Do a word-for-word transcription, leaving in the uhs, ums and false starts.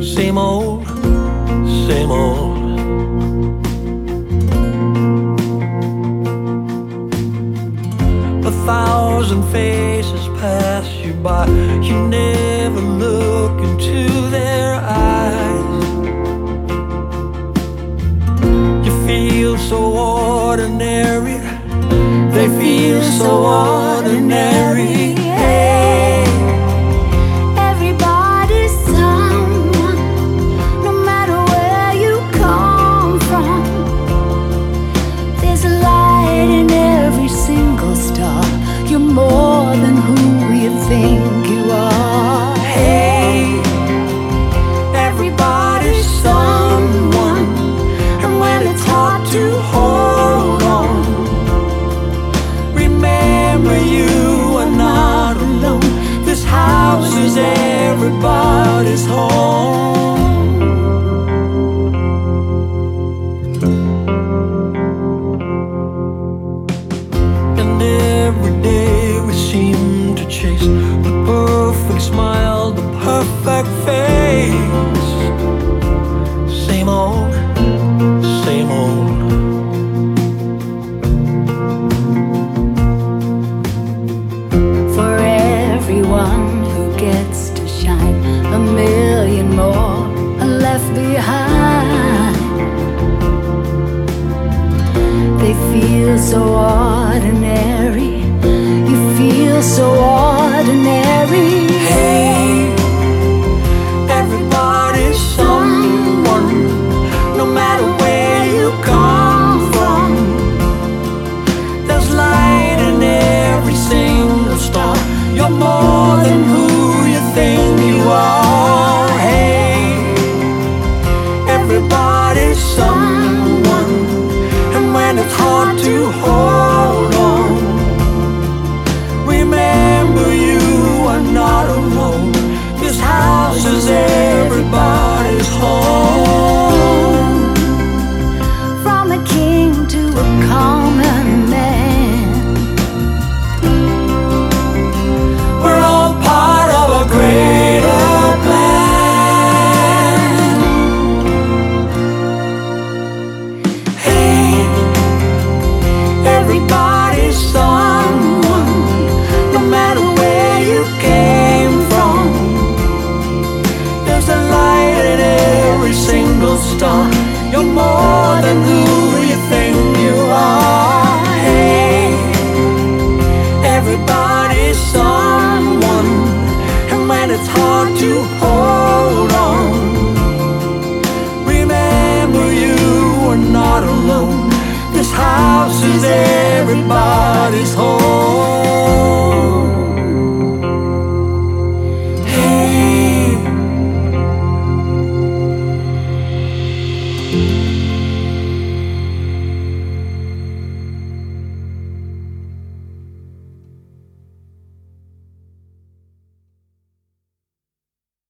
Same old, same old. A thousand faces pass you by. You never look into their eyes. You feel so ordinary. They feel so ordinary. Hey, everybody's someone, no matter where you come from. There's a light in every single star. You're more than who you think you are. Hey, everybody's someone, and when it's hard to hold on, remember you are not alone. This house is everybody's home. And every day we seem to chase the perfect smile, the perfect face. Same old, same old. For everyone who gets to shine, a million more are left behind. They feel so ordinary. You feel so ordinary. Hey, everybody's someone, no matter where you come from. There's light in every single star. You're more than who you think you are. Hey, everybody's someone, and when it's hard to hold on, remember you are not alone. This house is everybody's home. From a king to a common man, We're all part of a greater plan. Hey, everybody's someone, no matter where you came from. There's a light in every single star. You're more than who you think you are. Hey, everybody's someone, and when it's hard to hold on, remember you are not alone. This house is everybody's home. Hey.